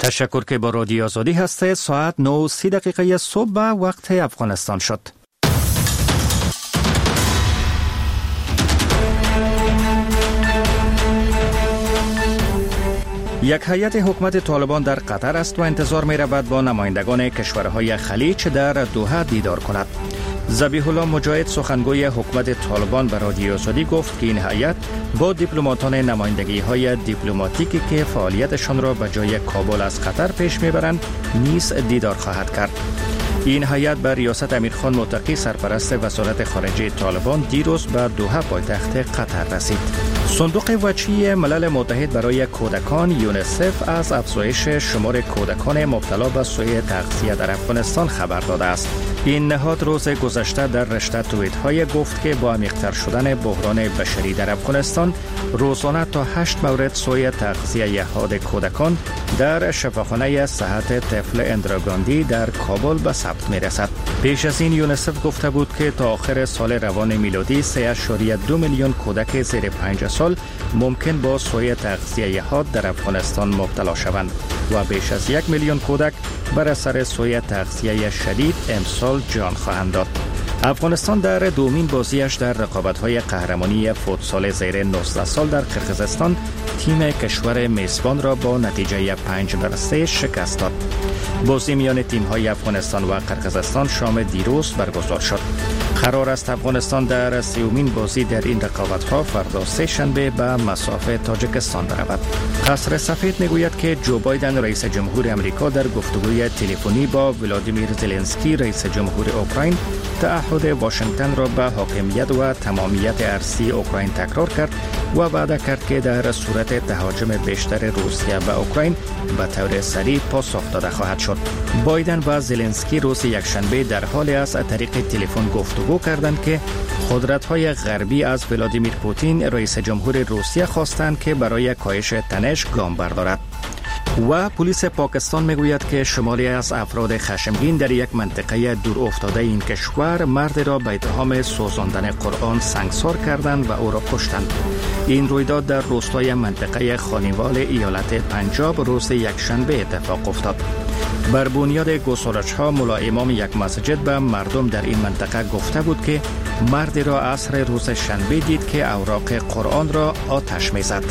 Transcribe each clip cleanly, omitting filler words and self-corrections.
تشکر که با رادیو آزادی هسته. ساعت 9:30 صبح به وقت افغانستان شد. یک هیئت حکومت طالبان در قطر است و انتظار می رود با نمایندگان کشورهای خلیج در دوحه دیدار کند. ذبیح الله مجاهد سخنگوی حکومت طالبان به رادیو آزادی گفت که این هیئت با دیپلماتان نمایندگی‌های دیپلماتیکی که فعالیتشان را به جای کابل از قطر پیش میبرند نیز دیدار خواهد کرد. این هیئت به ریاست امیرخان متقی سرپرست وزارت خارجه طالبان دیروز به دوحه پایتخت قطر رسید. صندوق وجهی ملل متحد برای کودکان یونیسف از افزایش شمار کودکان مبتلا به سوء تغذیه در افغانستان خبر داده است. این نهاد روز گذشته در رشته توییت‌های گفت که با عمیق‌تر شدن بحران بشری در افغانستان روزانه تا 8 مورد سوء تغذیه حاد کودکان در شفاخانه صحت طفل اندراگاندی در کابل به ثبت می‌رسد. پیش از این یونیسف گفته بود که تا آخر سال روان میلادی 3.2 میلیون کودک زیر 5 سال ممکن با سوء تغذیه حاد در افغانستان مبتلا شوند و بیش از 1 میلیون کودک بر اثر سوء تغذیه شدید امسال جان خواهند داد. افغانستان در دومین بازیش در رقابت‌های قهرمانی فوتسال زیر 19 سال در قرقیزستان تیم کشور میزبان را با نتیجه 5-3 شکست داد. بازی میان تیم‌های افغانستان و قرقیزستان شام دیروز برگزار شد. قرار است افغانستان در 30مین بازی در این رقابت‌ها فردا سه‌شنبه به مصاف تاجیکستان برود. قصر سفید میگوید که جو بایدن رئیس جمهور امریکا در گفتگوی تلفنی با ولادیمیر زلنسکی رئیس جمهور اوکراین تعهد واشنگتن را به حاکمیت و تمامیت ارضی اوکراین تکرار کرد و وعده کرد که در صورت تهاجم بیشتر روسیه به اوکراین به طور سریع پاسخ داده خواهد شد. بایدن و زلنسکی روز یکشنبه در حال از طریق تلفن گفتگو کردند که قدرت‌های غربی از ولادیمیر پوتین رئیس جمهور روسیه خواستند که برای کاهش تنش گام بردارد. و پلیس پاکستان میگوید که شماری از افراد خشمگین در یک منطقه دور افتاده این کشور مرد را به اتهام سوزاندن قرآن سنگسار کردند و او را کشتند. این رویداد در روستای منطقه خانیوال ایالت پنجاب روز یکشنبه اتفاق افتاد. بر بنیاد گزارش‌ها ملا امام یک مسجد به مردم در این منطقه گفته بود که مردی را عصر روز شنبه دید که اوراق قرآن را آتش می‌زد.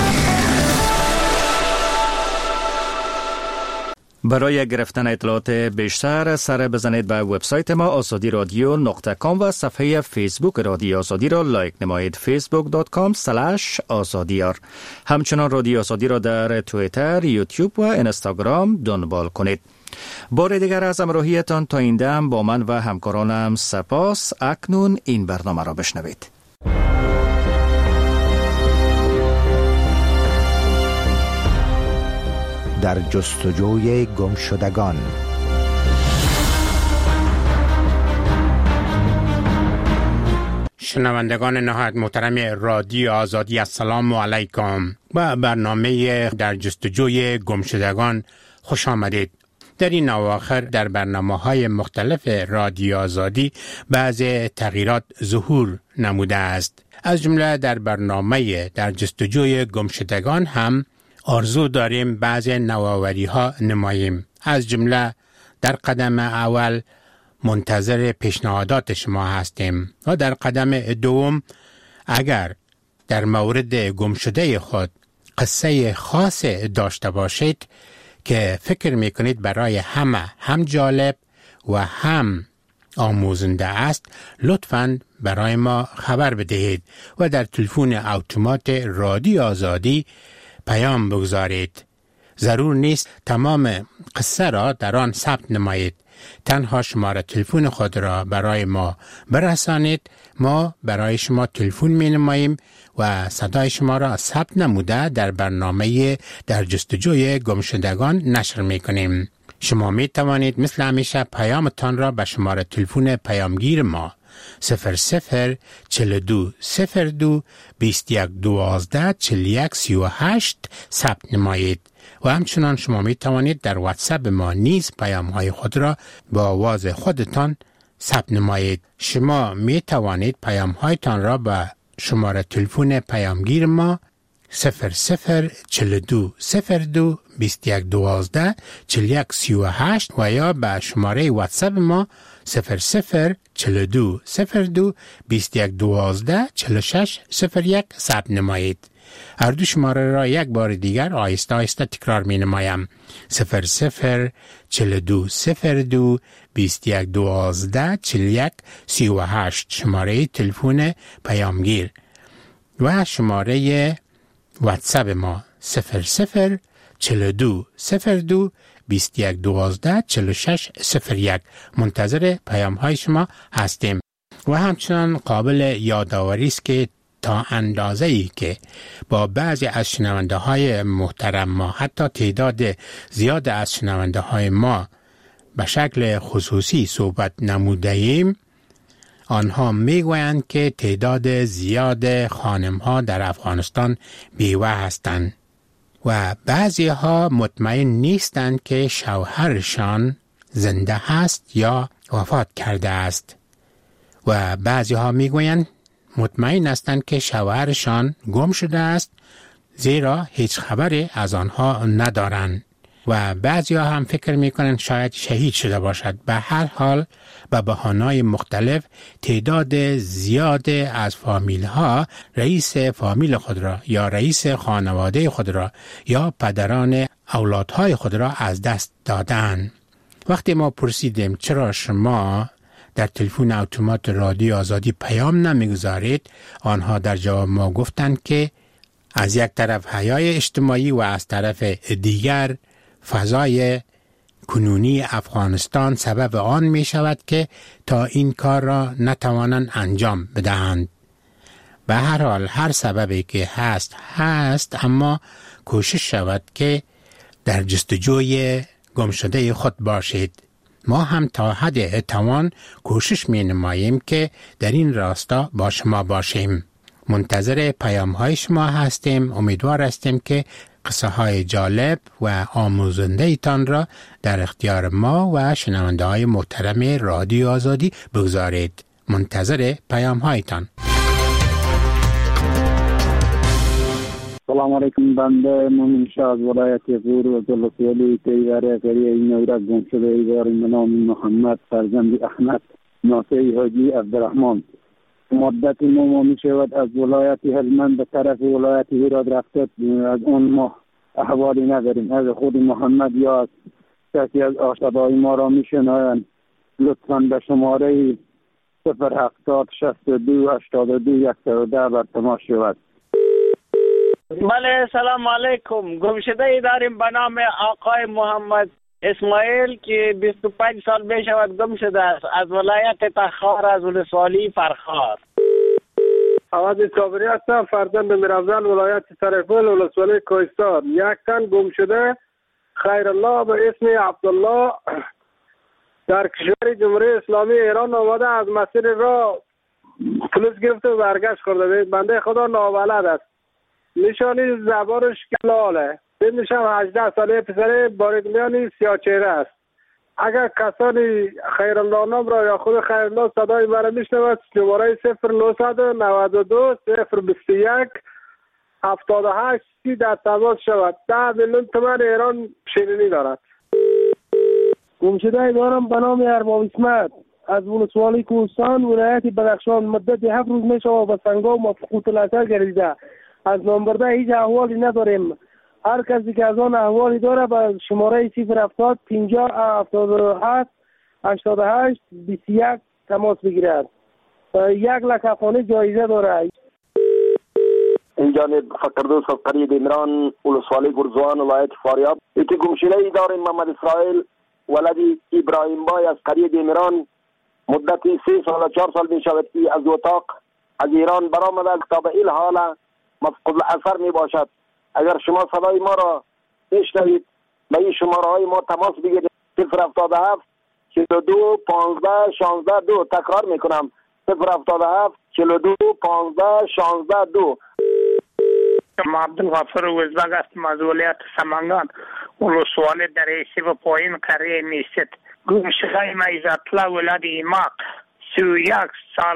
برای گرفتن اطلاعات بیشتر سر بزنید به وبسایت ما azadiradyo.com و صفحه فیسبوک رادیو آزادی را لایک نمایید facebook.com/azadiyar. همچنان رادیو آزادی را در توییتر، یوتیوب و اینستاگرام دنبال کنید. بار دیگر از همراهیتان تا این دم با من و همکارانم سپاس. اکنون این برنامه را بشنوید. در جستجوی گمشدگان. شنوندگان نهایت محترم رادیو آزادی، السلام علیکم. با برنامه در جستجوی گمشدگان خوش آمدید. در این اواخر در برنامه‌های مختلف رادیو آزادی بعضی تغییرات ظهور نموده است. از جمله در برنامه در جستجوی گمشدگان هم آرزو داریم بعضی نوآوری ها نماییم. از جمله در قدم اول منتظر پیشنهادات شما هستیم و در قدم دوم اگر در مورد گمشده خود قصه خاص داشته باشید که فکر میکنید برای همه هم جالب و هم آموزنده است، لطفاً برای ما خبر بدهید و در تلفن اتومات رادیو آزادی پیام بگذارید. ضرور نیست تمام قصه را در آن ثبت نمایید. تنها شماره تلفن خود را برای ما برسانید. ما برای شما تلفن می نماییم و صدای شما را ثبت نموده در برنامه در جستجوی گمشدگان نشر می کنیم. شما می توانید مثل همیشه پیامتان را به شماره تلفن پیامگیر ما 004221124138 ثبت نمایید و همچنان شما می توانید در واتساپ ما نیز پیام های خود را با آواز خودتان ثبت نمایید. شما می توانید پیام هایتان را به شماره تلفن پیامگیر ما 004202 2112 4138 و یا به شماره واتساپ ما 0042 02 2112 4601 ثبت نمایید. هر دو شماره را یک بار دیگر آهسته آهسته تکرار می نمایم. 0042 02 2112 4138 شماره تلفن پیامگیر و شماره واتساپ ما 0042 02 2112 4601. منتظر پیام های شما هستیم. و همچنان قابل یادآوری است که تا اندازه‌ای که با بعضی از شنونده های محترم ما، حتی تعداد زیاد از شنونده های ما به شکل خصوصی صحبت نموده ایم، آنها میگویند که تعداد زیاد خانم ها در افغانستان بیوه هستند و بعضی ها مطمئن نیستند که شوهرشان زنده هست یا وفات کرده است و بعضی ها میگویند مطمئن هستند که شوهرشان گم شده است زیرا هیچ خبری از آنها ندارند و بعضی ها هم فکر میکنند شاید شهید شده باشد. به هر حال به بهانه‌های مختلف تعداد زیاد از فامیل ها رئیس فامیل خود را یا رئیس خانواده خود را یا پدران اولادهای خود را از دست دادند. وقتی ما پرسیدیم چرا شما در تلفن اتومات رادیو آزادی پیام نمیگذارید، آنها در جواب ما گفتند که از یک طرف حیای اجتماعی و از طرف دیگر فضای کنونی افغانستان سبب آن می شود که تا این کار را نتوانند انجام بدهند. به هر حال هر سببی که هست، اما کوشش شود که در جستجوی گمشده خود باشید. ما هم تا حد توان کوشش می نماییم که در این راستا با شما باشیم. منتظر پیام های شما هستیم. امیدوار هستیم که قصه های جالب و آموزنده ایتان را در اختیار ما و شنونده های محترم رادیو آزادی بگذارید. منتظر پیام هایتان. سلام علیکم. بنده مومن شاه از ولایت غور و ولسوالی تیوره قریه نورک گم شده ایوار به نام محمد فرزند احمد ناصری حاجی عبدالرحمن. مدت ما می شود از ولایت هلمند به طرف ولایت هرات رفته، از اون ما احوالی نداریم. از خود محمد یا از کسی از آشناهای ما را می شنوند، لطفاً به شماره 070 62 82 110 بر تماس شود. بله سلام علیکم. گمشده ای داریم به نام آقای محمد اسماعیل که 25 سال می شود گم شده است، از ولایت تخار، از ولسوالی فرخار. عوض صابری هستم، فرزند میرافزل، ولایت سرپل، ولسوالی کوهستان. یک تن گم شده خیرالله به اسم عبدالله در کشور جمهوری اسلامی ایران آمده، از مسیر راه پلیس گرفته و برگشت کرده. بنده خدا نابلد است، نشانی زبانش کلاله، سنش هم 18 ساله، پسر باریکلیانی سیاه چهره است. اگر کسانی خیرالله نام را یا خود خیرالله صدای مرا میشنود، شماره 0992 021 78 30 در تماس شود. 10 میلیون تومان ایران شیرینی دارد. گمشده دارم به نام ارباب اسمت از ولسوالی کوهستان، ولایت بدخشان. مدت 7 روز می شود به سنگا و مفقود الاثر گردیده. از نامبرده هیچ احوالی نداریم. هر کسی که از آن احوالی داره به شماره 070 50 77 88 21 تماس بگیرد. 1 لک افغانی جایزه داره. این جانب فقردوس از قریه دیمران، ولسوالی گرزوان، ولایت فاریاب. ایتی گمشده ای داریم محمد اسرائیل ولدی ابراهیم بای از قریه دیمران. مدتی 3 سال و 4 سال می شود که از اتاق از ایران برآمده تا به این حال مفقود الاثر می باشد. اگر شما صدای ما را میشنوید به این شماره های ما تماس بگیرید. 077 42 15 16 2. تکرار میکنم 077 42 15 16 2. ما عبدالغفور وزبگ هستم از ولایت سمنگان، ولسوالی دریسی و پایین قریه میست. گمشده ما عزت‌الله ولد ایماق 31 سال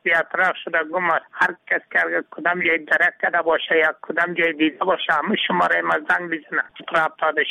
بی‌اطراف شده گم است. هر کس که اگر کدام جای درک کرده باشه یا کدام جای دیده باشه همه شماره ما زنگ بزنه. اطراف داده